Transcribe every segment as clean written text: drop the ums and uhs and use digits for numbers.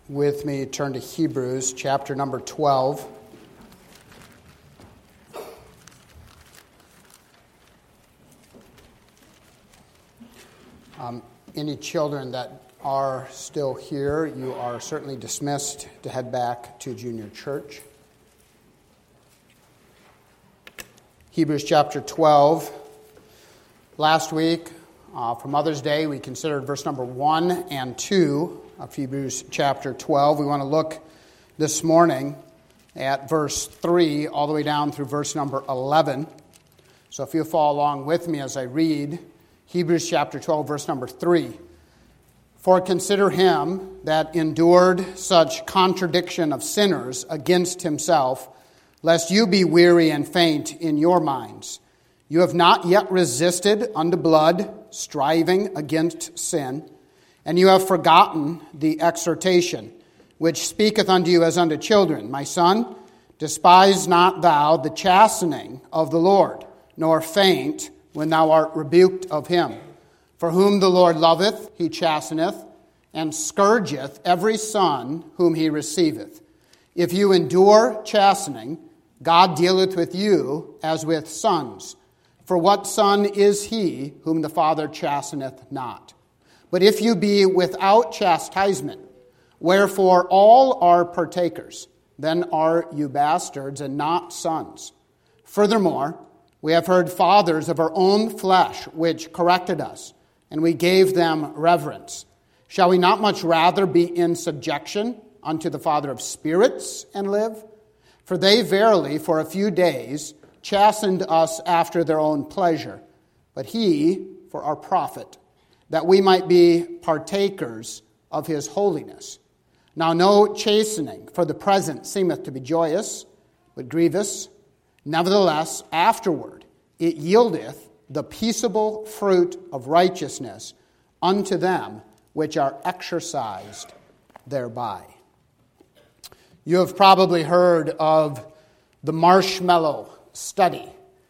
with me, turn to Hebrews chapter number 12. Any children that are still here, you are certainly dismissed to head back to junior church. Hebrews chapter 12. Last week, for Mother's Day, we considered verse number 1 and 2 of Hebrews chapter 12. We want to look this morning at verse 3 all the way down through verse number 11. So if you follow along with me as I read Hebrews chapter 12, verse number 3. For consider him that endured such contradiction of sinners against himself, lest you be weary and faint in your minds. You have not yet resisted unto blood, striving against sin, and you have forgotten the exhortation, which speaketh unto you as unto children. My son, despise not thou the chastening of the Lord, nor faint when thou art rebuked of him. For whom the Lord loveth, he chasteneth, and scourgeth every son whom he receiveth. If you endure chastening, God dealeth with you as with sons. For what son is he whom the Father chasteneth not? But if you be without chastisement, wherefore all are partakers, then are you bastards and not sons. Furthermore, we have heard fathers of our own flesh which corrected us, and we gave them reverence. Shall we not much rather be in subjection unto the Father of spirits and live? For they verily for a few days chastened us after their own pleasure, but he for our profit, that we might be partakers of his holiness. Now no chastening for the present seemeth to be joyous, but grievous. Nevertheless, afterward it yieldeth the peaceable fruit of righteousness unto them which are exercised thereby. You have probably heard of the marshmallow study.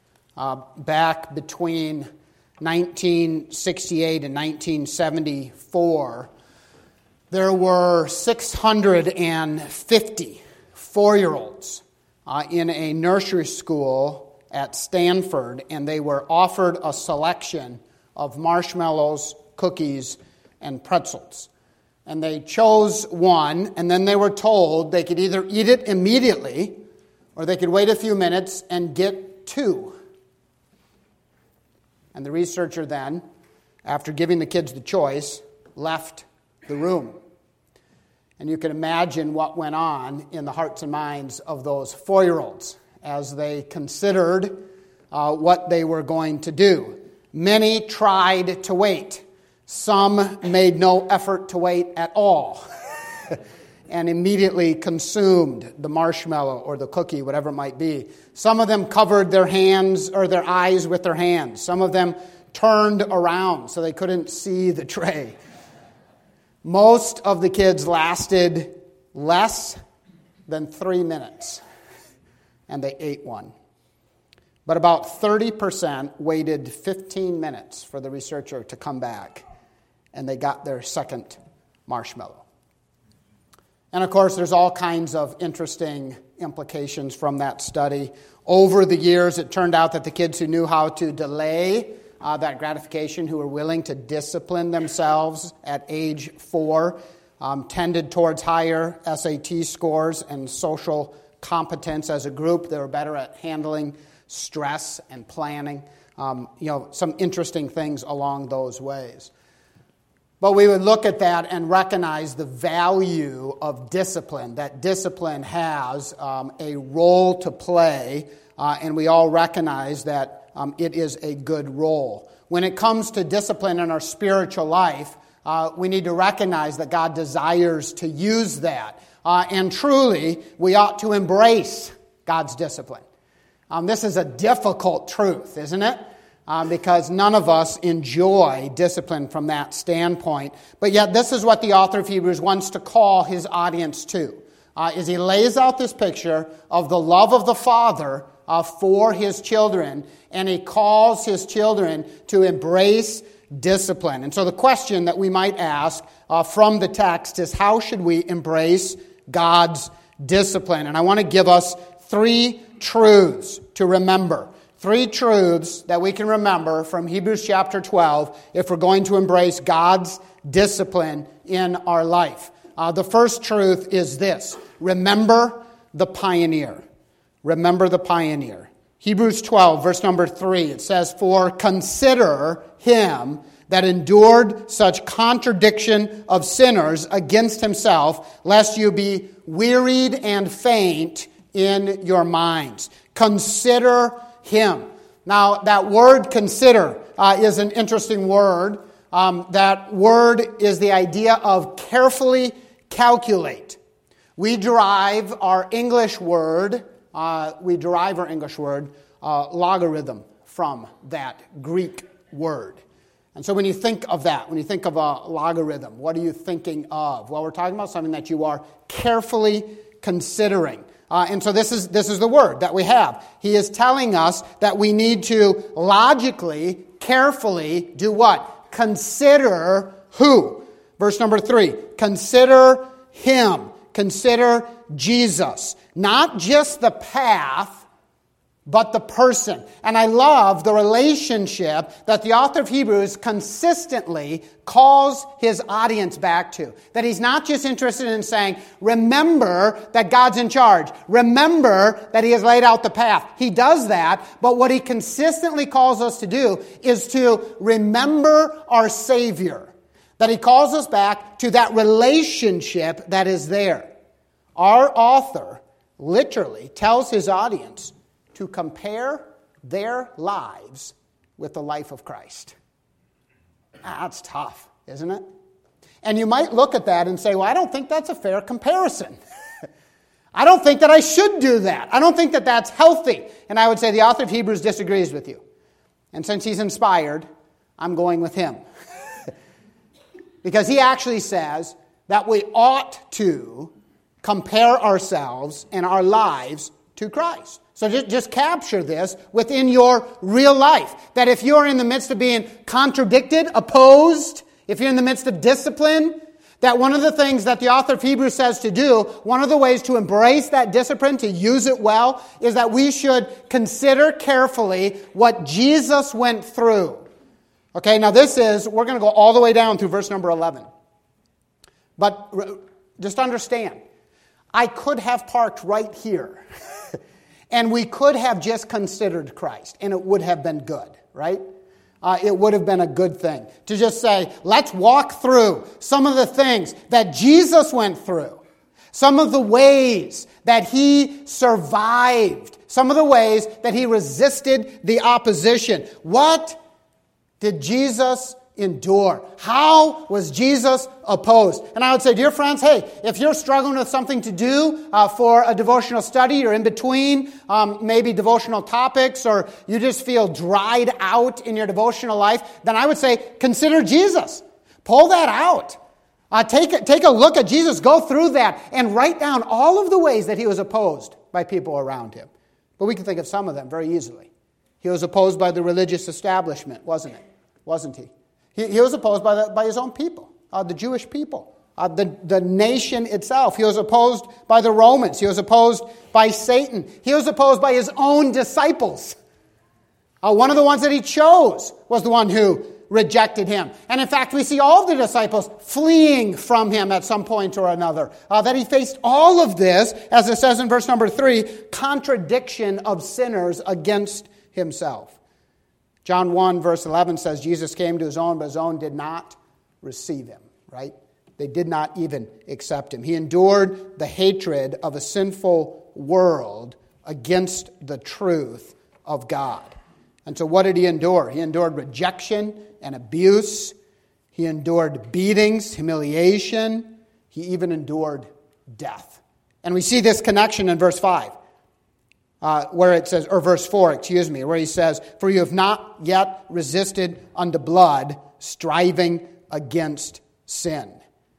Back between 1968 and 1974, there were 650 4-year-olds in a nursery school at Stanford, and they were offered a selection of marshmallows, cookies, and pretzels. And they chose one, and then they were told they could either eat it immediately or they could wait a few minutes and get 2. And the researcher then, after giving the kids the choice, left the room. And you can imagine what went on in the hearts and minds of those 4-year-olds as they considered what they were going to do. Many tried to wait. Some made no effort to wait at all and immediately consumed the marshmallow or the cookie, whatever it might be. Some of them covered their hands or their eyes with their hands. Some of them turned around so they couldn't see the tray. Most of the kids lasted less than 3 minutes, and they ate one. But about 30% waited 15 minutes for the researcher to come back, and they got their second marshmallow. And of course, there's all kinds of interesting implications from that study. Over the years, it turned out that the kids who knew how to delay that gratification, who were willing to discipline themselves at age 4, tended towards higher SAT scores and social competence as a group. They were better at handling stress and planning. Some interesting things along those ways. But we would look at that and recognize the value of discipline, that discipline has a role to play, and we all recognize that it is a good role. When it comes to discipline in our spiritual life, we need to recognize that God desires to use that. And truly, we ought to embrace God's discipline. This is a difficult truth, isn't it? Because none of us enjoy discipline from that standpoint. But yet this is what the author of Hebrews wants to call his audience to. Is he lays out this picture of the love of the Father for his children, and he calls his children to embrace discipline. And so the question that we might ask from the text is how should we embrace God's discipline? And I want to give us 3 truths to remember. 3 truths that we can remember from Hebrews chapter 12 if we're going to embrace God's discipline in our life. The first truth is this: remember the pioneer. Remember the pioneer. Hebrews 12, verse number 3, it says, "For consider him that endured such contradiction of sinners against himself, lest you be wearied and faint in your minds." Consider him. Now, that word consider is an interesting word. That word is the idea of carefully calculate. We derive our English word logarithm from that Greek word. And so when you think of that, when you think of a logarithm, what are you thinking of? Well, we're talking about something that you are carefully considering. And so this is the word that we have. He is telling us that we need to logically, carefully do what? Consider who? Verse number 3. Consider him. Consider Jesus. Not just the path, but the person. And I love the relationship that the author of Hebrews consistently calls his audience back to. That he's not just interested in saying, remember that God's in charge. Remember that he has laid out the path. He does that, but what he consistently calls us to do is to remember our Savior. That he calls us back to that relationship that is there. Our author literally tells his audience to compare their lives with the life of Christ. That's tough, isn't it? And you might look at that and say, well, I don't think that's a fair comparison. I don't think that I should do that. I don't think that that's healthy. And I would say the author of Hebrews disagrees with you. And since he's inspired, I'm going with him. Because he actually says that we ought to compare ourselves and our lives to Christ. So just capture this within your real life. That if you're in the midst of being contradicted, opposed, if you're in the midst of discipline, that one of the things that the author of Hebrews says to do, one of the ways to embrace that discipline, to use it well, is that we should consider carefully what Jesus went through. Okay, now we're going to go all the way down through verse number 11. But just understand, I could have parked right here. And we could have just considered Christ, and it would have been good, right? It would have been a good thing to just say, let's walk through some of the things that Jesus went through, some of the ways that he survived, some of the ways that he resisted the opposition. What did Jesus endure? How was Jesus opposed? And I would say, dear friends, hey, if you're struggling with something to do for a devotional study, you're in between maybe devotional topics, or you just feel dried out in your devotional life, then I would say, consider Jesus. Pull that out. Take a look at Jesus. Go through that and write down all of the ways that he was opposed by people around him. But we can think of some of them very easily. He was opposed by the religious establishment, wasn't he? He was opposed by his own people, the Jewish people, the nation itself. He was opposed by the Romans. He was opposed by Satan. He was opposed by his own disciples. One of the ones that he chose was the one who rejected him. And in fact, we see all of the disciples fleeing from him at some point or another. That he faced all of this, as it says in verse number 3, contradiction of sinners against himself. John 1 verse 11 says, Jesus came to his own, but his own did not receive him, right? They did not even accept him. He endured the hatred of a sinful world against the truth of God. And so what did he endure? He endured rejection and abuse. He endured beatings, humiliation. He even endured death. And we see this connection in verse 5. Where it says, or verse 4, where he says, for you have not yet resisted unto blood, striving against sin.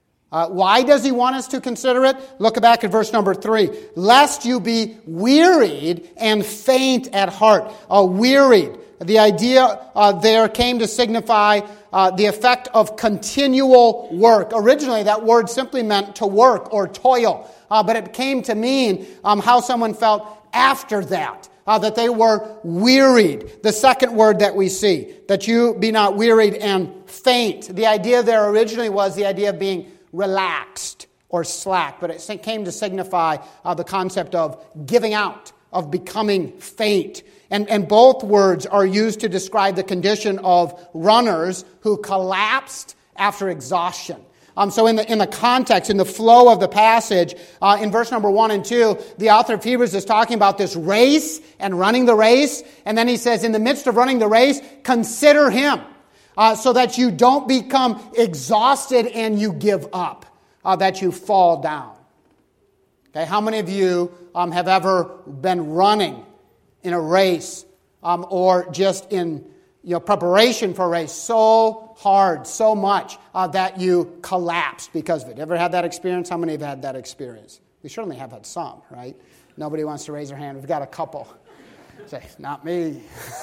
Why does he want us to consider it? Look back at verse number 3. Lest you be wearied and faint at heart. Wearied. The idea there came to signify the effect of continual work. Originally, that word simply meant to work or toil, but it came to mean how someone felt after that. That they were wearied. The second word that we see, that you be not wearied and faint. The idea there originally was the idea of being relaxed or slack, but it came to signify the concept of giving out, of becoming faint. And both words are used to describe the condition of runners who collapsed after exhaustion. So in the context, in the flow of the passage, in verse number 1 and 2, the author of Hebrews is talking about this race and running the race. And then he says, in the midst of running the race, consider him so that you don't become exhausted and you give up, that you fall down. Okay, how many of you have ever been running in a race or just in preparation for a race so hard, so much that you collapsed because of it? Ever had that experience? How many have had that experience? We certainly have had some, right? Nobody wants to raise their hand. We've got a couple. Say, not me.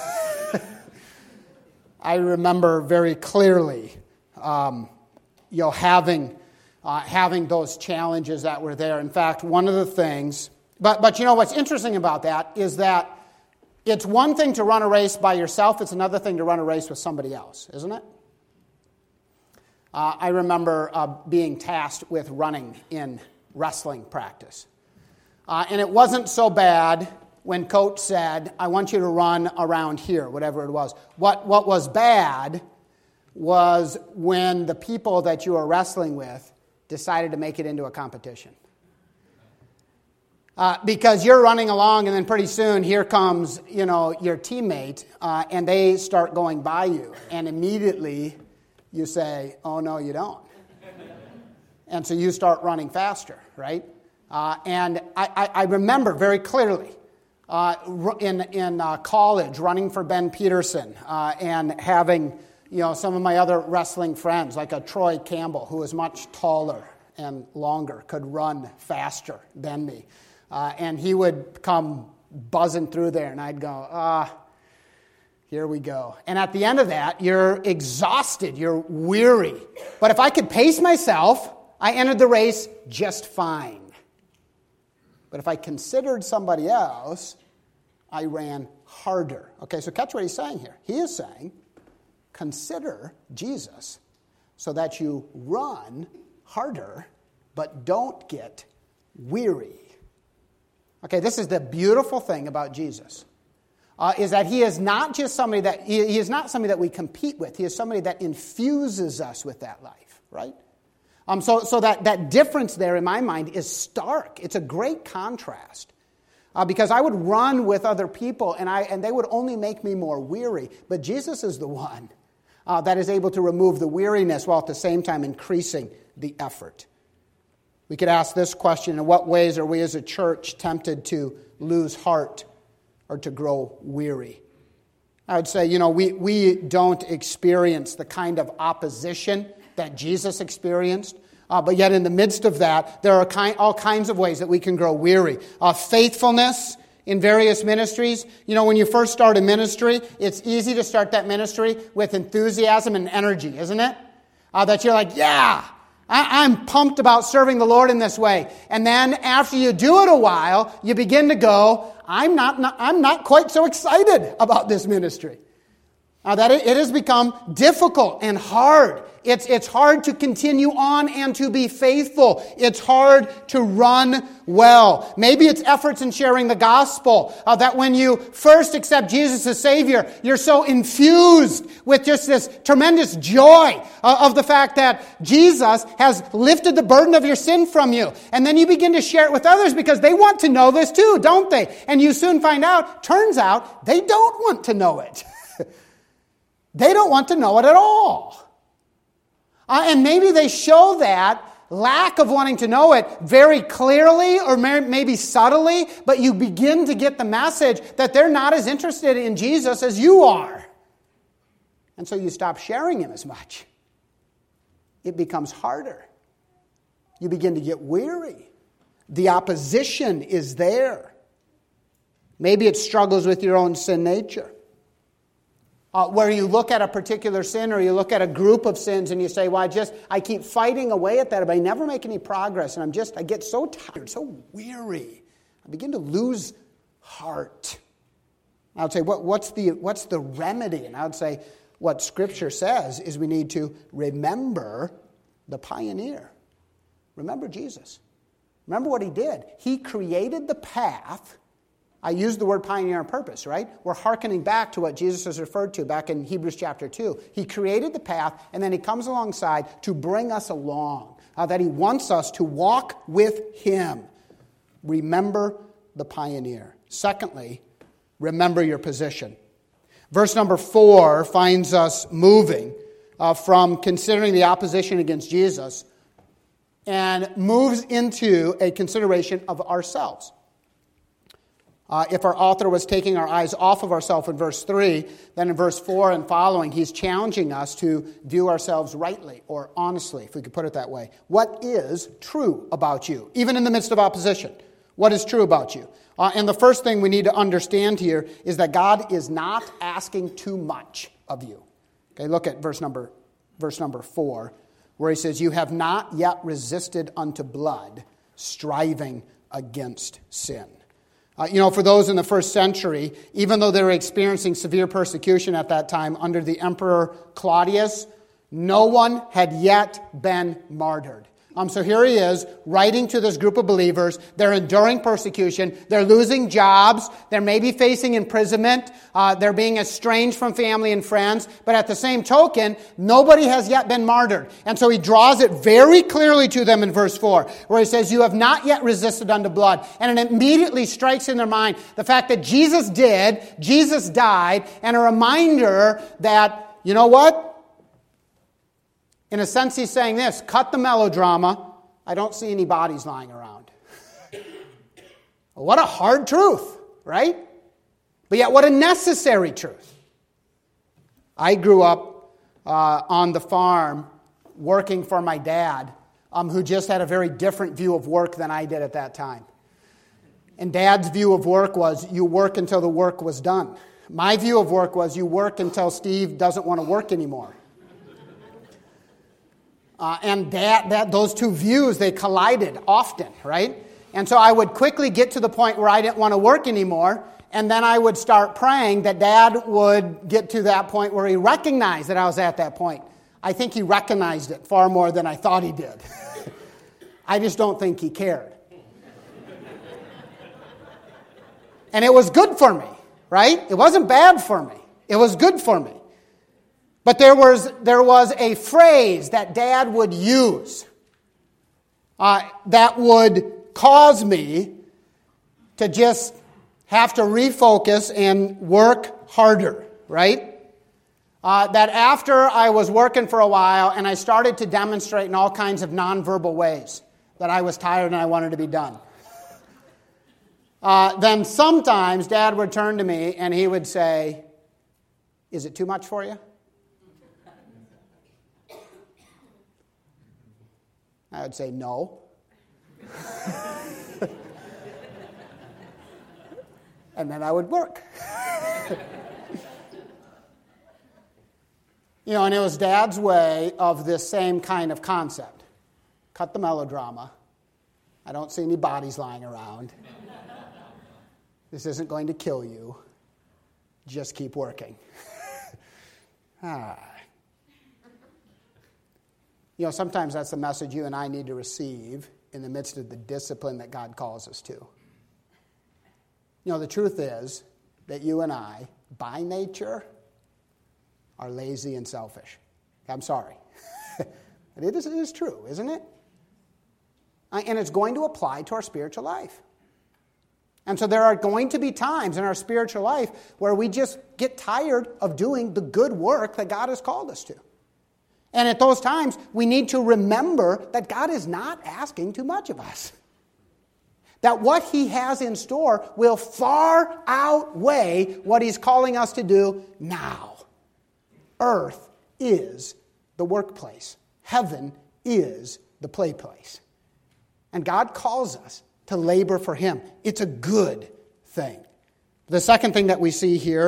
I remember very clearly, having those challenges that were there. In fact, one of the things, but what's interesting about that is that it's one thing to run a race by yourself. It's another thing to run a race with somebody else, isn't it? I remember being tasked with running in wrestling practice. And it wasn't so bad when coach said, I want you to run around here, whatever it was. What was bad was when the people that you were wrestling with decided to make it into a competition. Because you're running along and then pretty soon here comes, your teammate and they start going by you. And immediately you say, oh, no, you don't. And so you start running faster, right? And I remember very clearly in college running for Ben Peterson and having, some of my other wrestling friends like a Troy Campbell who was much taller and longer, could run faster than me. And he would come buzzing through there, and I'd go, here we go. And at the end of that, you're exhausted, you're weary. But if I could pace myself, I entered the race just fine. But if I considered somebody else, I ran harder. Okay, so catch what he's saying here. He is saying, consider Jesus so that you run harder, but don't get weary. Okay, this is the beautiful thing about Jesus, is that he is not just somebody that he is not somebody that we compete with. He is somebody that infuses us with that life, right? So that difference there in my mind is stark. It's a great contrast, because I would run with other people and they would only make me more weary. But Jesus is the one that is able to remove the weariness while at the same time increasing the effort. We could ask this question: in what ways are we as a church tempted to lose heart or to grow weary? I would say, we don't experience the kind of opposition that Jesus experienced, but yet in the midst of that, there are all kinds of ways that we can grow weary. Faithfulness in various ministries. When you first start a ministry, it's easy to start that ministry with enthusiasm and energy, isn't it? That you're like, yeah, I'm pumped about serving the Lord in this way. And then after you do it a while, you begin to go, I'm not quite so excited about this ministry. That it has become difficult and hard. It's hard to continue on and to be faithful. It's hard to run well. Maybe it's efforts in sharing the gospel. That when you first accept Jesus as Savior, you're so infused with just this tremendous joy of the fact that Jesus has lifted the burden of your sin from you. And then you begin to share it with others because they want to know this too, don't they? And you soon find out, turns out, they don't want to know it. They don't want to know it at all. And maybe they show that lack of wanting to know it very clearly or maybe subtly, but you begin to get the message that they're not as interested in Jesus as you are. And so you stop sharing him as much. It becomes harder. You begin to get weary. The opposition is there. Maybe it struggles with your own sin nature. where you look at a particular sin or you look at a group of sins and you say, well, I keep fighting away at that, but I never make any progress, and I get so tired, so weary. I begin to lose heart. I would say, what's the remedy? And I would say, what Scripture says is we need to remember the pioneer. Remember Jesus. Remember what he did. He created the path. I used the word pioneer on purpose, right? We're hearkening back to what Jesus has referred to back in Hebrews chapter 2. He created the path, and then he comes alongside to bring us along, that he wants us to walk with him. Remember the pioneer. Secondly, remember your position. Verse number 4 finds us moving from considering the opposition against Jesus and moves into a consideration of ourselves. If our author was taking our eyes off of ourselves in verse 3, then in verse 4 and following, he's challenging us to view ourselves rightly or honestly, if we could put it that way. What is true about you, even in the midst of opposition? What is true about you? And the first thing we need to understand here is that God is not asking too much of you. Okay, look at verse number 4, where he says, "You have not yet resisted unto blood, striving against sin." For those in the first century, even though they were experiencing severe persecution at that time under the Emperor Claudius, no one had yet been martyred. So here he is, writing to this group of believers. They're enduring persecution. They're losing jobs. They're maybe facing imprisonment. They're being estranged from family and friends. But at the same token, nobody has yet been martyred. And so he draws it very clearly to them in verse 4, where he says, "You have not yet resisted unto blood." And it immediately strikes in their mind the fact that Jesus did, Jesus died, and a reminder that, you know what? In a sense, he's saying this: cut the melodrama. I don't see any bodies lying around. What a hard truth, right? But yet what a necessary truth. I grew up on the farm working for my dad, who just had a very different view of work than I did at that time. And Dad's view of work was you work until the work was done. My view of work was you work until Steve doesn't want to work anymore. And those two views, they collided often, right? And so I would quickly get to the point where I didn't want to work anymore, and then I would start praying that Dad would get to that point where he recognized that I was at that point. I think he recognized it far more than I thought he did. I just don't think he cared. And it was good for me, right? It wasn't bad for me. It was good for me. But there was a phrase that Dad would use that would cause me to just have to refocus and work harder, right? That after I was working for a while and I started to demonstrate in all kinds of nonverbal ways that I was tired and I wanted to be done. Then sometimes Dad would turn to me and he would say, "Is it too much for you?" I would say no. And then I would work. And it was Dad's way of this same kind of concept. Cut the melodrama. I don't see any bodies lying around. This isn't going to kill you. Just keep working. Sometimes that's the message you and I need to receive in the midst of the discipline that God calls us to. The truth is that you and I, by nature, are lazy and selfish. I'm sorry. It is true, isn't it? And it's going to apply to our spiritual life. And so there are going to be times in our spiritual life where we just get tired of doing the good work that God has called us to. And at those times, we need to remember that God is not asking too much of us. That what He has in store will far outweigh what He's calling us to do now. Earth is the workplace. Heaven is the play place. And God calls us to labor for Him. It's a good thing. The second thing that we see here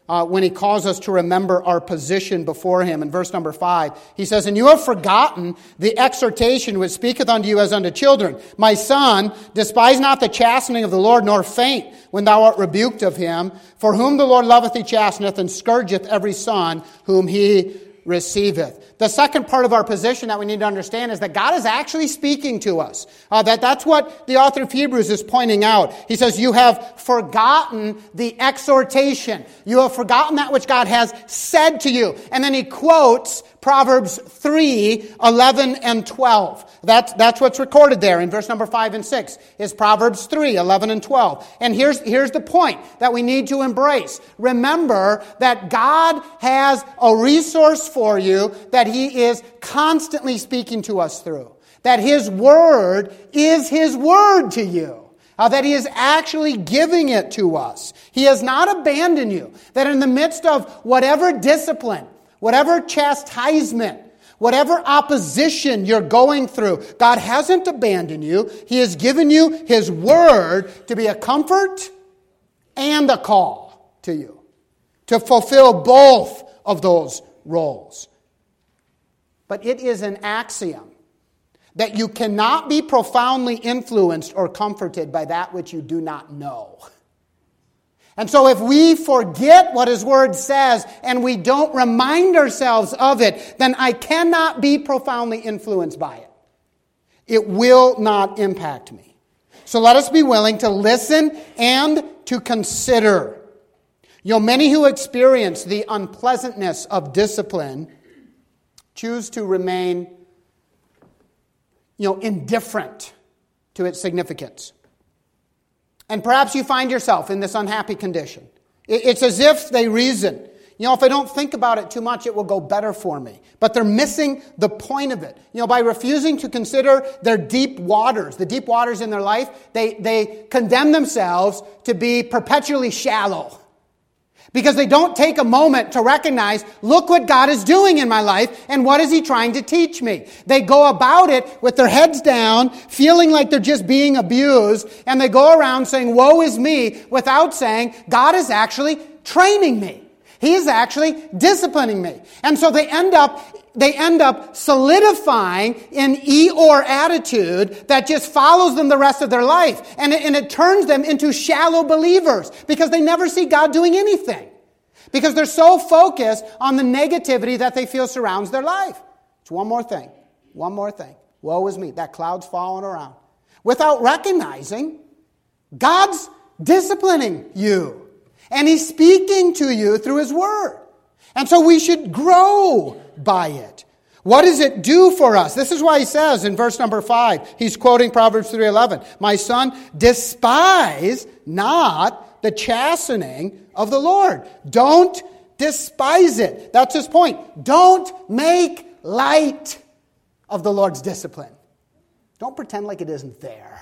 when he calls us to remember our position before him. In verse number 5, he says, "And you have forgotten the exhortation which speaketh unto you as unto children. My son, despise not the chastening of the Lord, nor faint when thou art rebuked of him. For whom the Lord loveth he chasteneth, and scourgeth every son whom he receiveth." The second part of our position that we need to understand is that God is actually speaking to us. That's what the author of Hebrews is pointing out. He says, you have forgotten the exhortation. You have forgotten that which God has said to you. And then he quotes Proverbs 3, 11 and 12. That's what's recorded there in verse number 5 and 6 is Proverbs 3, 11 and 12. And here's the point that we need to embrace. Remember that God has a resource for you that he is constantly speaking to us through. That his word is his word to you. That he is actually giving it to us. He has not abandoned you. That in the midst of whatever discipline, whatever chastisement, whatever opposition you're going through, God hasn't abandoned you. He has given you his word to be a comfort and a call to you, to fulfill both of those roles. But it is an axiom that you cannot be profoundly influenced or comforted by that which you do not know. And so if we forget what his word says and we don't remind ourselves of it, then I cannot be profoundly influenced by it. It will not impact me. So let us be willing to listen and to consider. Many who experience the unpleasantness of discipline choose to remain, indifferent to its significance. And perhaps you find yourself in this unhappy condition. It's as if they reason, if I don't think about it too much, it will go better for me. But they're missing the point of it. By refusing to consider their deep waters, the deep waters in their life, they condemn themselves to be perpetually shallow. Because they don't take a moment to recognize, look what God is doing in my life and what is he trying to teach me. They go about it with their heads down, feeling like they're just being abused, and they go around saying, woe is me, without saying, God is actually training me. He is actually disciplining me. And so they end up solidifying an Eeyore attitude that just follows them the rest of their life. And it turns them into shallow believers because they never see God doing anything. Because they're so focused on the negativity that they feel surrounds their life. It's one more thing. Woe is me. That cloud's falling around. Without recognizing God's disciplining you. And he's speaking to you through his word. And so we should grow by it. What does it do for us? This is why he says in verse number 5, he's quoting Proverbs 3:11, "My son, despise not the chastening of the Lord." Don't despise it. That's his point. Don't make light of the Lord's discipline. Don't pretend like it isn't there.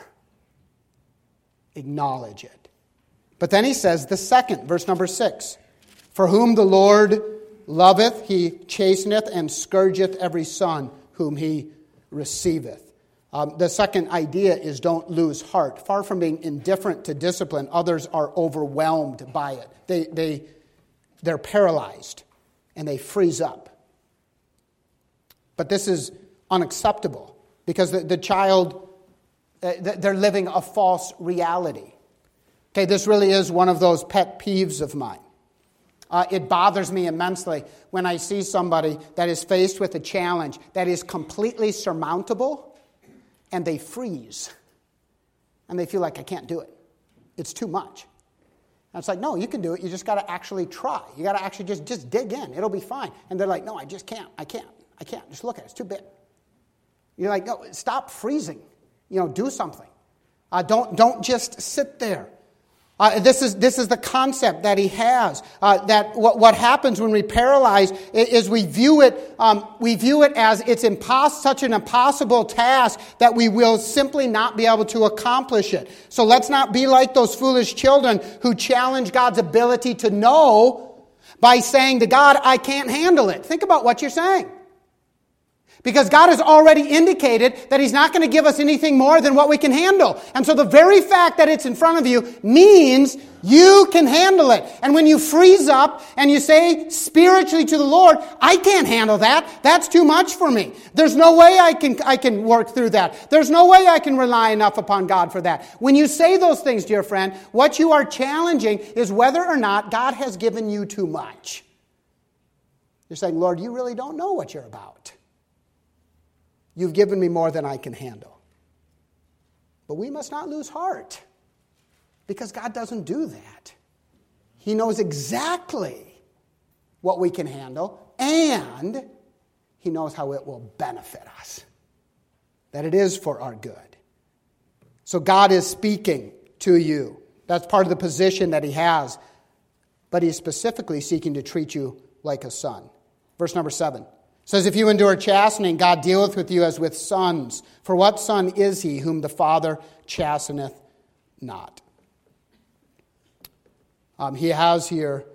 Acknowledge it. But then he says the second, verse number 6, "For whom the Lord loveth, he chasteneth, and scourgeth every son whom he receiveth." The second idea is don't lose heart. Far from being indifferent to discipline, others are overwhelmed by it. They're paralyzed, and they freeze up. But this is unacceptable, because the child, they're living a false reality. Okay, this really is one of those pet peeves of mine. It bothers me immensely when I see somebody that is faced with a challenge that is completely surmountable, and they freeze. And they feel like, I can't do it. It's too much. And it's like, no, you can do it. You just got to actually try. You got to actually just dig in. It'll be fine. And they're like, no, I just can't. I can't. Just look at it. It's too big. You're like, no, stop freezing. Do something. Don't just sit there. This is the concept that he has. That what happens when we paralyze is we view it as it's such an impossible task that we will simply not be able to accomplish it. So let's not be like those foolish children who challenge God's ability to know by saying to God, I can't handle it. Think about what you're saying. Because God has already indicated that He's not going to give us anything more than what we can handle. And so the very fact that it's in front of you means you can handle it. And when you freeze up and you say spiritually to the Lord, I can't handle that. That's too much for me. There's no way I can work through that. There's no way I can rely enough upon God for that. When you say those things, dear friend, what you are challenging is whether or not God has given you too much. You're saying, Lord, you really don't know what you're about. You've given me more than I can handle. But we must not lose heart, because God doesn't do that. He knows exactly what we can handle, and He knows how it will benefit us, that it is for our good. So God is speaking to you. That's part of the position that He has, but He's specifically seeking to treat you like a son. Verse number 7. Says, if you endure chastening, God dealeth with you as with sons. For what son is he whom the Father chasteneth not? He has here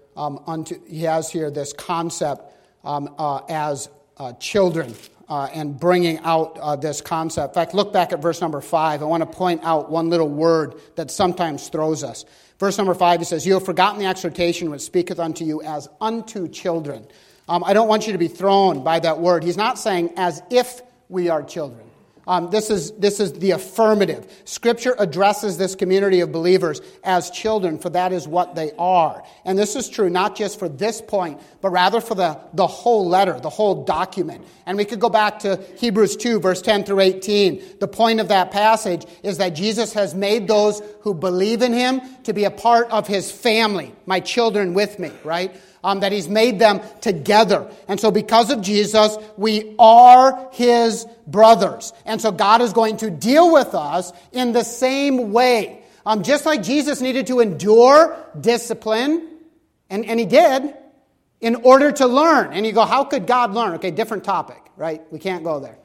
this concept as children and bringing out this concept. In fact, look back at verse number 5. I want to point out one little word that sometimes throws us. Verse number 5, he says, you have forgotten the exhortation which speaketh unto you as unto children. I don't want you to be thrown by that word. He's not saying as if we are children. This is the affirmative. Scripture addresses this community of believers as children, for that is what they are. And this is true not just for this point, but rather for the whole letter, the whole document. And we could go back to Hebrews 2, verse 10 through 18. The point of that passage is that Jesus has made those who believe in Him to be a part of His family, my children with me, right? That He's made them together. And so because of Jesus, we are His brothers. And so God is going to deal with us in the same way. Just like Jesus needed to endure discipline, and He did, in order to learn. And you go, how could God learn? Okay, different topic, right? We can't go there.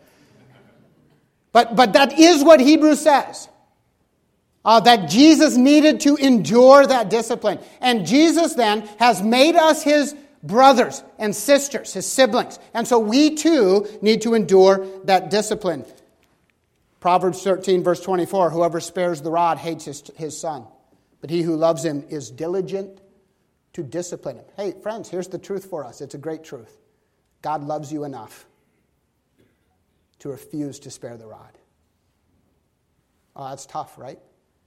But that is what Hebrews says. That Jesus needed to endure that discipline. And Jesus then has made us His brothers and sisters, His siblings. And so we too need to endure that discipline. Proverbs 13, verse 24, whoever spares the rod hates his son, but he who loves him is diligent to discipline him. Hey, friends, here's the truth for us. It's a great truth. God loves you enough to refuse to spare the rod. Oh, that's tough, right?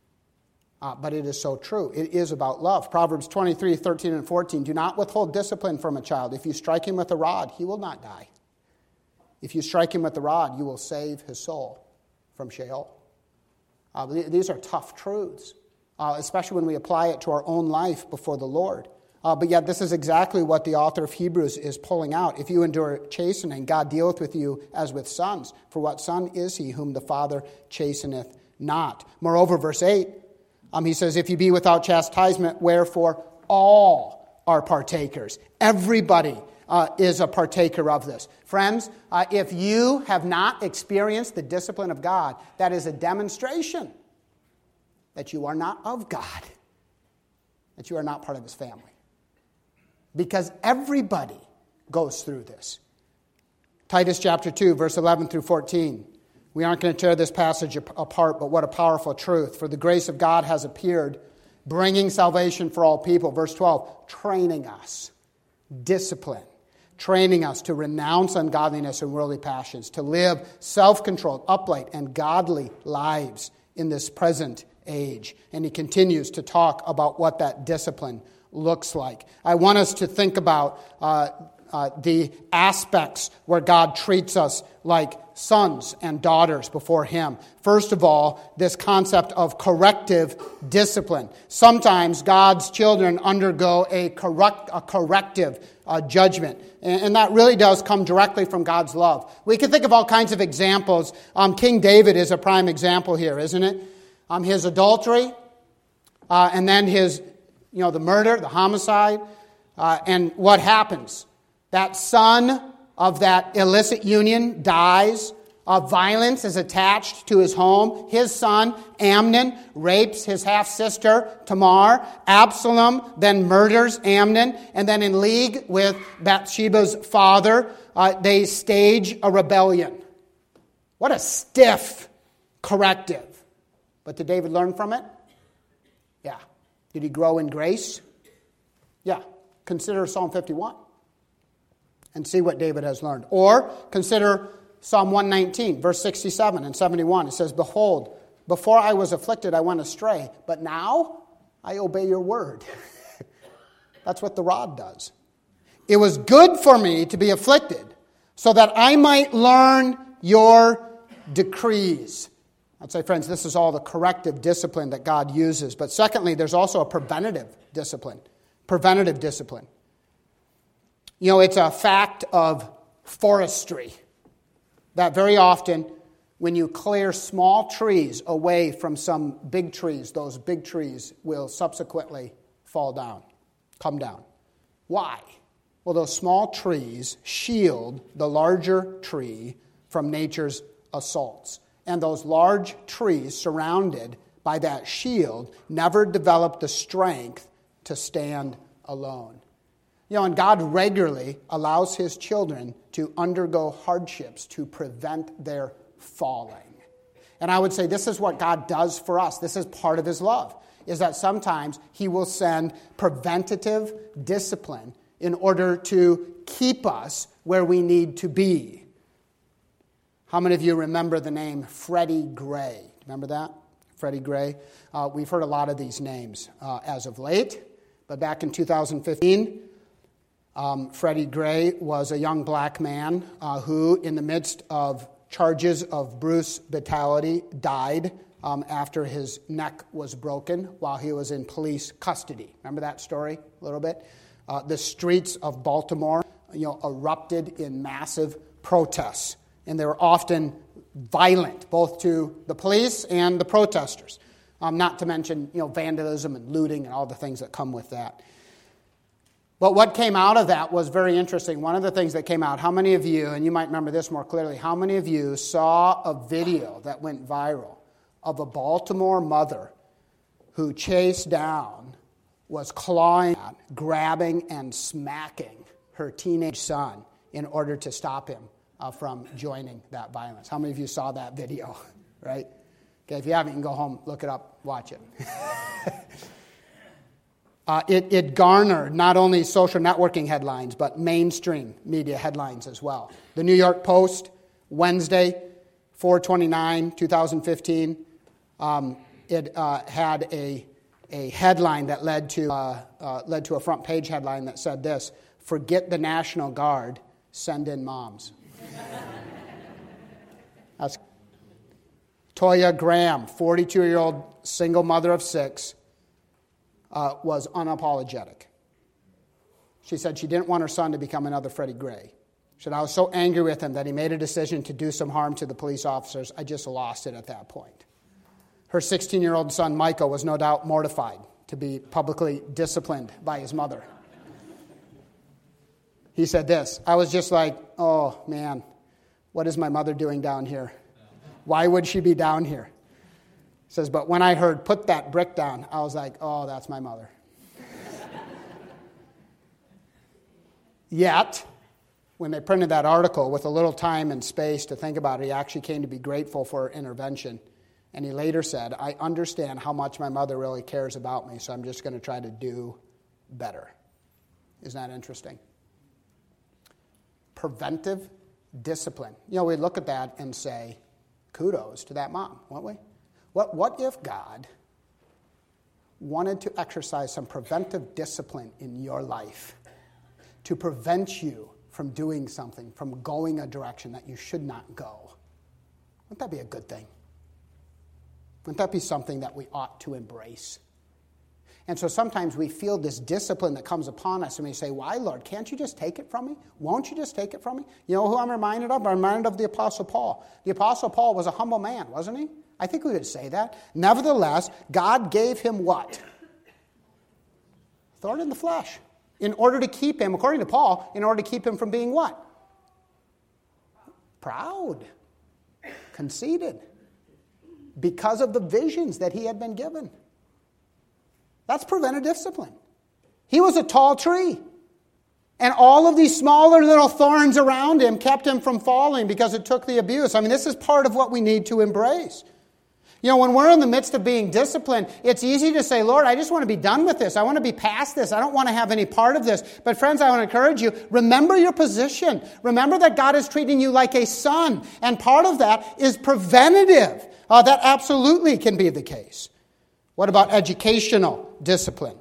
But it is so true. It is about love. Proverbs 23, 13 and 14. Do not withhold discipline from a child. If you strike him with a rod, he will not die. If you strike him with the rod, you will save his soul from Sheol. These are tough truths, especially when we apply it to our own life before the Lord. But yet this is exactly what the author of Hebrews is pulling out. If you endure chastening, God dealeth with you as with sons. For what son is he whom the Father chasteneth not? Moreover, verse 8, he says, if you be without chastisement, wherefore all are partakers. Everybody is a partaker of this. Friends, if you have not experienced the discipline of God, that is a demonstration that you are not of God, that you are not part of His family. Because everybody goes through this. Titus chapter 2, verse 11 through 14. We aren't going to tear this passage apart, but what a powerful truth. For the grace of God has appeared, bringing salvation for all people. Verse 12, training us, discipline, training us to renounce ungodliness and worldly passions, to live self-controlled, upright, and godly lives in this present age. And he continues to talk about what that discipline looks like. I want us to think about the aspects where God treats us like sons and daughters before Him. First of all, this concept of corrective discipline. Sometimes God's children undergo a corrective judgment. And that really does come directly from God's love. We can think of all kinds of examples. King David is a prime example here, isn't it? His adultery, and then his, the murder, the homicide. And what happens? That son of that illicit union dies. Violence is attached to his home. His son, Amnon, rapes his half-sister, Tamar. Absalom then murders Amnon. And then in league with Bathsheba's father, they stage a rebellion. What a stiff corrective. But did David learn from it? Yeah. Did he grow in grace? Yeah. Consider Psalm 51 and see what David has learned. Or consider Psalm 119, verse 67 and 71. It says, "Behold, before I was afflicted, I went astray, but now I obey your word." That's what the rod does. "It was good for me to be afflicted, so that I might learn your decrees." I'd say, friends, this is all the corrective discipline that God uses. But secondly, there's also a preventative discipline. Preventative discipline. You know, it's a fact of forestry that very often when you clear small trees away from some big trees, those big trees will subsequently fall down, come down. Why? Well, those small trees shield the larger tree from nature's assaults. And those large trees surrounded by that shield never develop the strength to stand alone. You know, and God regularly allows his children to undergo hardships to prevent their falling. And I would say this is what God does for us. This is part of his love, is that sometimes he will send preventative discipline in order to keep us where we need to be. How many of you remember the name Freddie Gray? Remember that? Freddie Gray? We've heard a lot of these names as of late. But back in 2015, Freddie Gray was a young black man who, in the midst of charges of Bruce brutality, died after his neck was broken while he was in police custody. Remember that story a little bit? The streets of Baltimore, erupted in massive protests. And they were often violent, both to the police and the protesters. Not to mention, vandalism and looting and all the things that come with that. But what came out of that was very interesting. One of the things that came out, how many of you, and you might remember this more clearly, how many of you saw a video that went viral of a Baltimore mother who chased down, was clawing at, grabbing and smacking her teenage son in order to stop him from joining that violence? How many of you saw that video, right? Okay, if you haven't, you can go home, look it up, watch it. It garnered not only social networking headlines, but mainstream media headlines as well. The New York Post, Wednesday, 4/29/2015, it had a headline that led to a front page headline that said this: "Forget the National Guard, send in moms." That's Toya Graham, 42-year-old single mother of 6, was unapologetic. She said she didn't want her son to become another Freddie Gray. She said, "I was so angry with him that he made a decision to do some harm to the police officers. I just lost it at that point." Her 16-year-old son, Micah, was no doubt mortified to be publicly disciplined by his mother. He said this: "I was just like, oh, man, what is my mother doing down here? Why would she be down here?" He says, "But when I heard 'put that brick down,' I was like, oh, that's my mother." Yet, when they printed that article with a little time and space to think about it, he actually came to be grateful for her intervention. And he later said, "I understand how much my mother really cares about me, so I'm just going to try to do better." Isn't that interesting? Preventive discipline. We look at that and say, kudos to that mom, won't we? What if God wanted to exercise some preventive discipline in your life to prevent you from doing something, from going a direction that you should not go? Wouldn't that be a good thing? Wouldn't that be something that we ought to embrace? And so sometimes we feel this discipline that comes upon us, and we say, "Why, Lord? Can't you just take it from me? Won't you just take it from me?" You know who I'm reminded of? I'm reminded of the Apostle Paul. The Apostle Paul was a humble man, wasn't he? I think we could say that. Nevertheless, God gave him what? Thorn in the flesh. In order to keep him, according to Paul, in order to keep him from being what? Proud. conceded because of the visions that he had been given. That's preventive discipline. He was a tall tree. And all of these smaller little thorns around him kept him from falling because it took the abuse. I mean, this is part of what we need to embrace. You know, when we're in the midst of being disciplined, it's easy to say, Lord, I just want to be done with this. I want to be past this. I don't want to have any part of this. But friends, I want to encourage you, remember your position. Remember that God is treating you like a son. And part of that is preventative. That absolutely can be the case. What about educational discipline?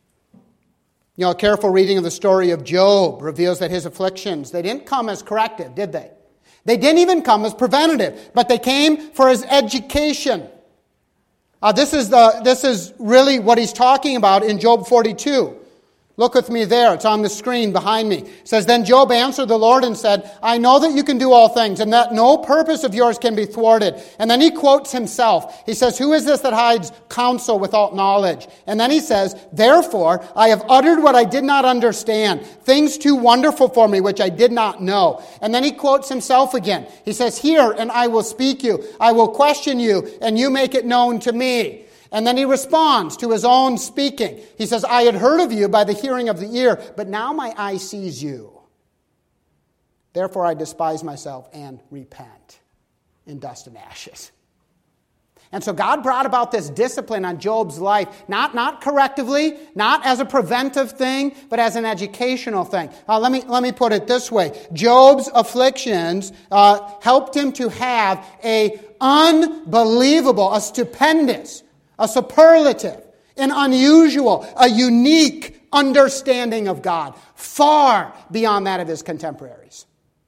You know, a careful reading of the story of Job reveals that his afflictions, they didn't come as corrective, did they? They didn't even come as preventative, but they came for his education. This is really what he's talking about in Job 42. Look with me there. It's on the screen behind me. It says, Then Job answered the Lord and said, I know that you can do all things, and that no purpose of yours can be thwarted. And then he quotes himself. He says, Who is this that hides counsel without knowledge? And then he says, Therefore, I have uttered what I did not understand, things too wonderful for me, which I did not know. And then he quotes himself again. He says, Hear, and I will speak you. I will question you, and you make it known to me. And then he responds to his own speaking. He says, I had heard of you by the hearing of the ear, but now my eye sees you. Therefore I despise myself and repent in dust and ashes. And so God brought about this discipline on Job's life, not correctively, not as a preventive thing, but as an educational thing. Let me put it this way. Job's afflictions helped him to have a unbelievable, a stupendous, a superlative, an unusual, a unique understanding of God, far beyond that of his contemporaries.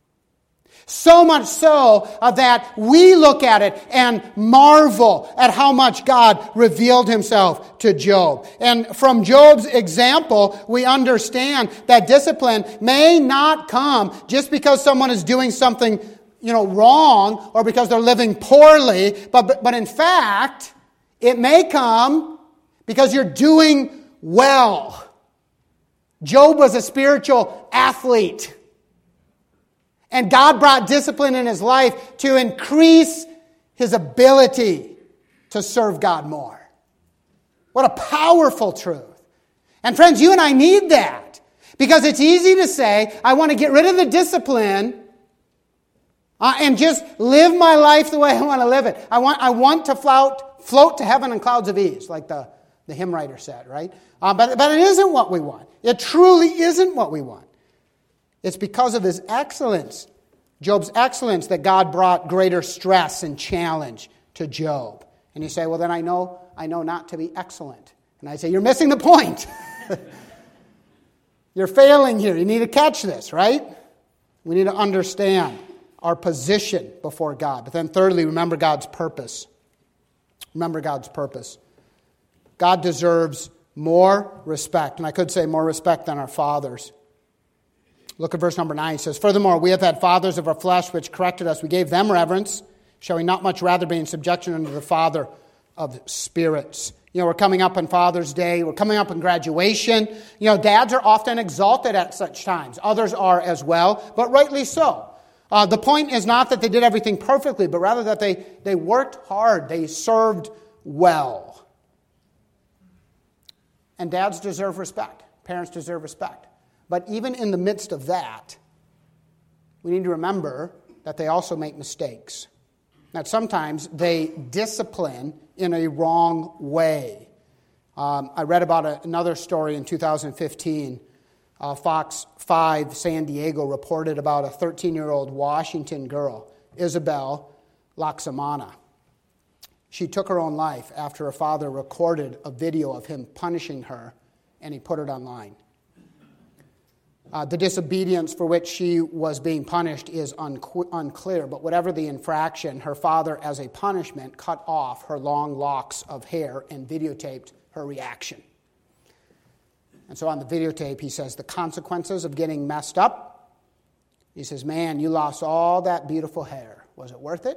So much so that we look at it and marvel at how much God revealed himself to Job. And from Job's example, we understand that discipline may not come just because someone is doing something, wrong or because they're living poorly, but in fact, it may come because you're doing well. Job was a spiritual athlete. And God brought discipline in his life to increase his ability to serve God more. What a powerful truth. And friends, you and I need that. Because it's easy to say, I want to get rid of the discipline and just live my life the way I want to live it. I want to float to heaven in clouds of ease, like the hymn writer said, right? But it isn't what we want. It truly isn't what we want. It's because of his excellence, Job's excellence, that God brought greater stress and challenge to Job. And you say, well, then I know not to be excellent. And I say, you're missing the point. You're failing here. You need to catch this, right? We need to understand our position before God. But then thirdly, remember God's purpose. Remember God's purpose. God deserves more respect. And I could say more respect than our fathers. Look at verse number 9. It says, Furthermore, we have had fathers of our flesh which corrected us. We gave them reverence. Shall we not much rather be in subjection unto the Father of spirits? We're coming up on Father's Day. We're coming up on graduation. Dads are often exalted at such times. Others are as well, but rightly so. The point is not that they did everything perfectly, but rather that they worked hard. They served well. And dads deserve respect. Parents deserve respect. But even in the midst of that, we need to remember that they also make mistakes. That sometimes they discipline in a wrong way. I read about another story in 2015. Fox 5 San Diego reported about a 13-year-old Washington girl, Isabel Laxamana. She took her own life after her father recorded a video of him punishing her, and he put it online. The disobedience for which she was being punished is unclear, but whatever the infraction, her father, as a punishment, cut off her long locks of hair and videotaped her reaction. And so on the videotape, he says, the consequences of getting messed up, he says, man, you lost all that beautiful hair. Was it worth it?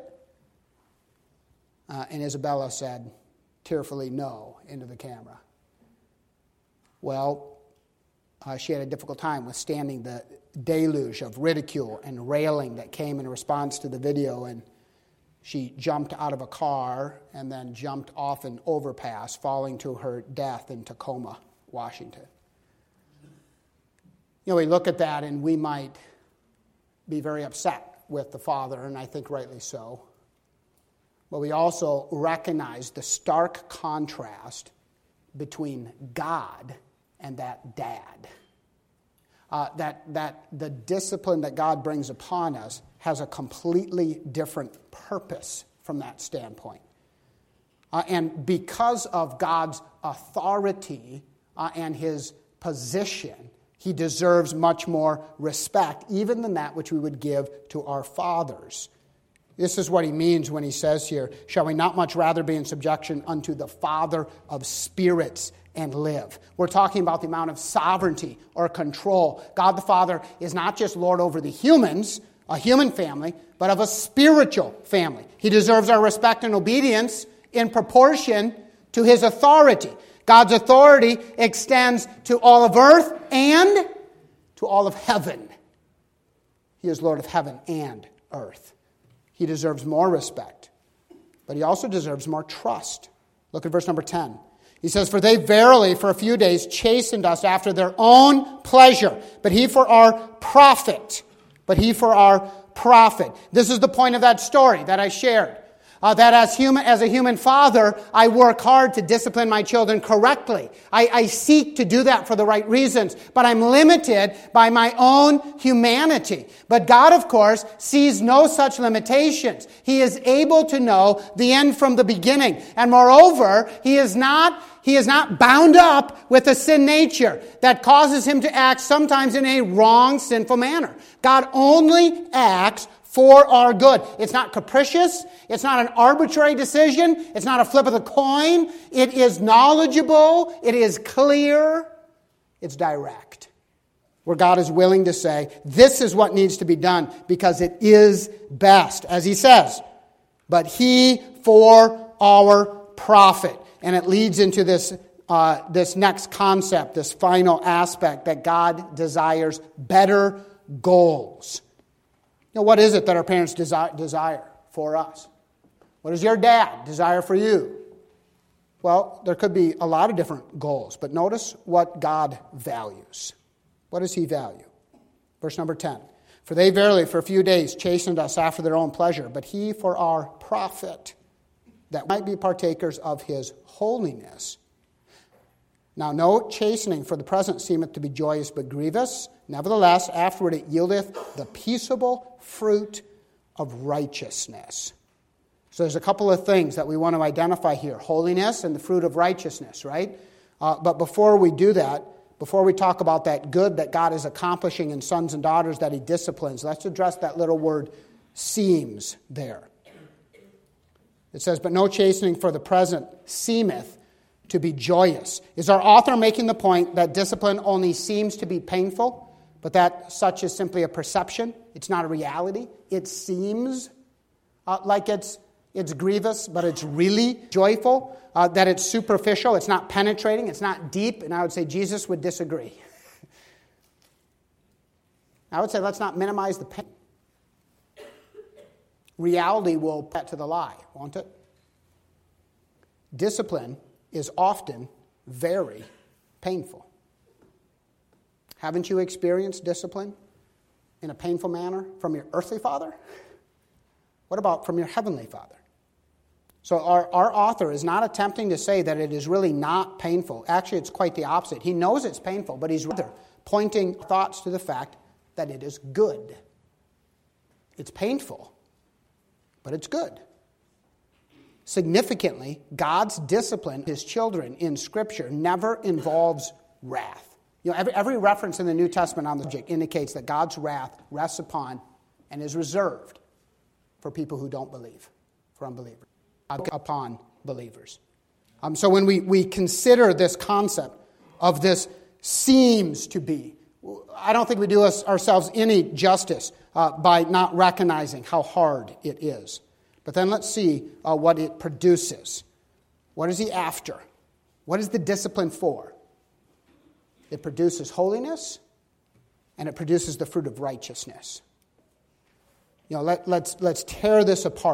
And Isabella said, tearfully, no, into the camera. Well, she had a difficult time withstanding the deluge of ridicule and railing that came in response to the video. And She jumped out of a car and then jumped off an overpass, falling to her death in Tacoma, Washington. We look at that and we might be very upset with the father, and I think rightly so. But we also recognize the stark contrast between God and that dad. That the discipline that God brings upon us has a completely different purpose from that standpoint. And because of God's authority and his position, he deserves much more respect, even than that which we would give to our fathers. This is what he means when he says here, shall we not much rather be in subjection unto the Father of spirits and live? We're talking about the amount of sovereignty or control. God the Father is not just Lord over the humans, a human family, but of a spiritual family. He deserves our respect and obedience in proportion to his authority. God's authority extends to all of earth and to all of heaven. He is Lord of heaven and earth. He deserves more respect, but he also deserves more trust. Look at verse number 10. He says, for they verily for a few days chastened us after their own pleasure, but he for our profit. But he for our profit. This is the point of that story that I shared. That as a human father, I work hard to discipline my children correctly. I seek to do that for the right reasons. But I'm limited by my own humanity. But God, of course, sees no such limitations. He is able to know the end from the beginning. And moreover, He is not bound up with a sin nature that causes him to act sometimes in a wrong, sinful manner. God only acts for our good. It's not capricious. It's not an arbitrary decision. It's not a flip of the coin. It is knowledgeable. It is clear. It's direct. Where God is willing to say, this is what needs to be done because it is best. As he says, but he for our profit. And it leads into this next concept, this final aspect, that God desires better goals. What is it that our parents desire for us? What does your dad desire for you? Well, there could be a lot of different goals, but notice what God values. What does he value? Verse number 10. For they verily for a few days chastened us after their own pleasure, but he for our profit, that might be partakers of his holiness. Now no chastening for the present seemeth to be joyous but grievous. Nevertheless, afterward it yieldeth the peaceable fruit of righteousness. So there's a couple of things that we want to identify here. Holiness and the fruit of righteousness, right? But before we do that, before we talk about that good that God is accomplishing in sons and daughters that he disciplines, let's address that little word seems there. It says, but no chastening for the present seemeth to be joyous. Is our author making the point that discipline only seems to be painful, but that such is simply a perception? It's not a reality. It seems like it's grievous, but it's really joyful, that it's superficial, it's not penetrating, it's not deep, and I would say Jesus would disagree. I would say let's not minimize the pain. Reality will pet to the lie, won't it? Discipline is often very painful. Haven't you experienced discipline in a painful manner from your earthly father? What about from your heavenly Father? So our author is not attempting to say that it is really not painful. Actually, it's quite the opposite. He knows it's painful, but he's rather pointing thoughts to the fact that it is good. It's painful, but it's good. Significantly, God's discipline, his children in Scripture, never involves wrath. Every reference in the New Testament on the subject indicates that God's wrath rests upon and is reserved for people who don't believe, for unbelievers, upon believers. So when we consider this concept of this seems to be, I don't think we do ourselves any justice by not recognizing how hard it is. But then let's see what it produces. What is he after? What is the discipline for? It produces holiness, and it produces the fruit of righteousness. Let's tear this apart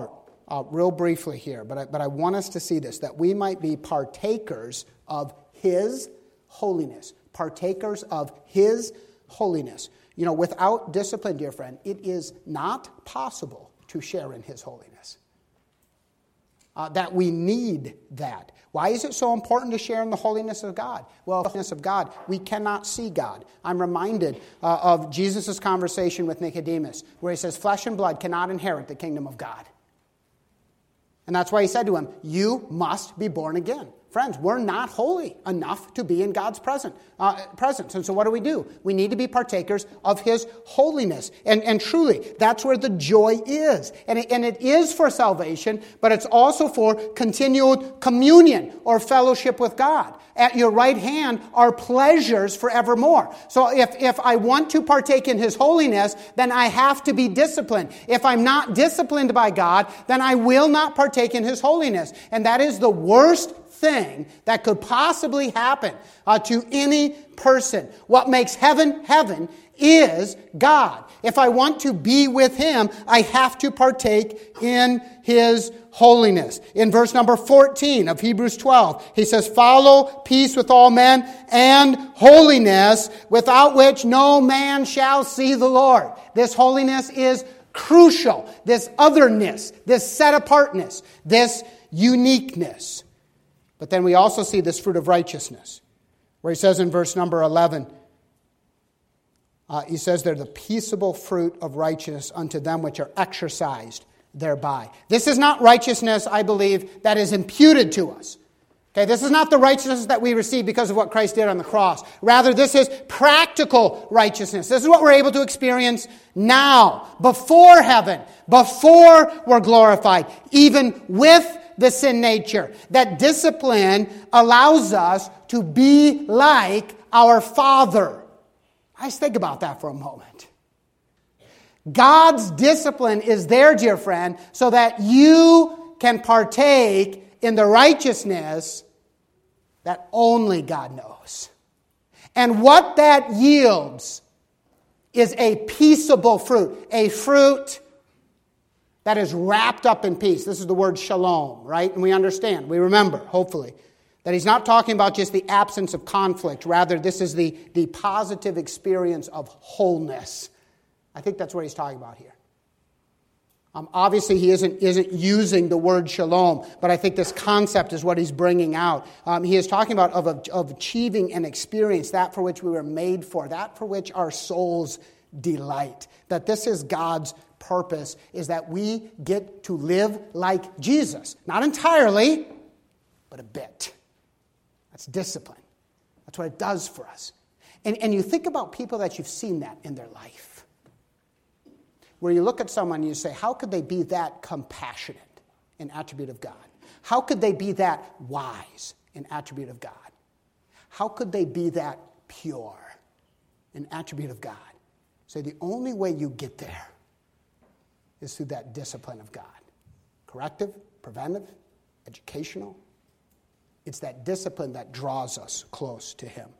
real briefly here, but I want us to see this, that we might be partakers of His holiness. Partakers of His holiness. You know, without discipline, dear friend, it is not possible to share in His holiness. That we need that. Why is it so important to share in the holiness of God? Well, the holiness of God, we cannot see God. I'm reminded of Jesus' conversation with Nicodemus, where he says, flesh and blood cannot inherit the kingdom of God. And that's why he said to him, you must be born again. Friends, we're not holy enough to be in God's presence. And so what do? We need to be partakers of His holiness. And truly, that's where the joy is. And it is for salvation, but it's also for continued communion or fellowship with God. At your right hand are pleasures forevermore. So if I want to partake in His holiness, then I have to be disciplined. If I'm not disciplined by God, then I will not partake in His holiness. And that is the worst thing that could possibly happen to any person. What makes heaven heaven is God. If I want to be with Him, I have to partake in His holiness. In verse number 14 of Hebrews 12, he says, follow peace with all men and holiness, without which no man shall see the Lord. This holiness is crucial. This otherness, this set-apartness, this uniqueness. But then we also see this fruit of righteousness, where he says in verse number 11, he says, they're the peaceable fruit of righteousness unto them which are exercised thereby. This is not righteousness, I believe, that is imputed to us. Okay, this is not the righteousness that we receive because of what Christ did on the cross. Rather, this is practical righteousness. This is what we're able to experience now, before heaven, before we're glorified, even with the sin nature. That discipline allows us to be like our Father. I just think about that for a moment. God's discipline is there, dear friend, so that you can partake in the righteousness that only God knows. And what that yields is a peaceable fruit, a fruit that is wrapped up in peace. This is the word shalom, right? And we understand, we remember, hopefully, that he's not talking about just the absence of conflict. Rather, this is the positive experience of wholeness. I think that's what he's talking about here. Obviously, he isn't using the word shalom, but I think this concept is what he's bringing out. He is talking about of achieving an experience, that for which we were made for, that for which our souls delight. That this is God's purpose, is that we get to live like Jesus. Not entirely, but a bit. That's discipline. That's what it does for us. And you think about people that you've seen that in their life. Where you look at someone and you say, how could they be that compassionate, an attribute of God? How could they be that wise, an attribute of God? How could they be that pure, an attribute of God? So the only way you get there is through that discipline of God. Corrective, preventive, educational. It's that discipline that draws us close to Him.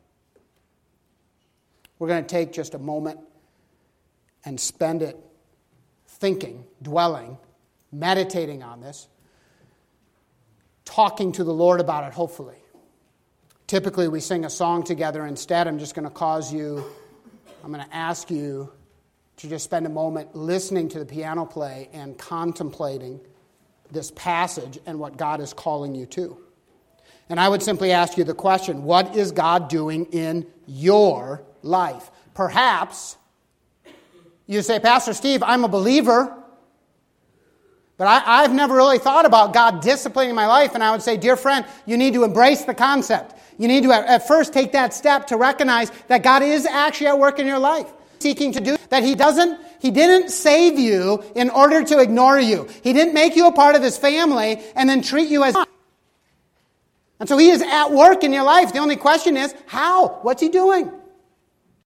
We're going to take just a moment and spend it thinking, dwelling, meditating on this, talking to the Lord about it, hopefully. Typically, we sing a song together. Instead, I'm going to ask you to just spend a moment listening to the piano play and contemplating this passage and what God is calling you to. And I would simply ask you the question, what is God doing in your life? Perhaps you say, Pastor Steve, I'm a believer, but I've never really thought about God disciplining my life. And I would say, dear friend, you need to embrace the concept. You need to at first take that step to recognize that God is actually at work in your life, seeking to do that. He didn't save you in order to ignore you. He didn't make you a part of His family and then treat you as... And so He is at work in your life. The only question is, how? What's He doing?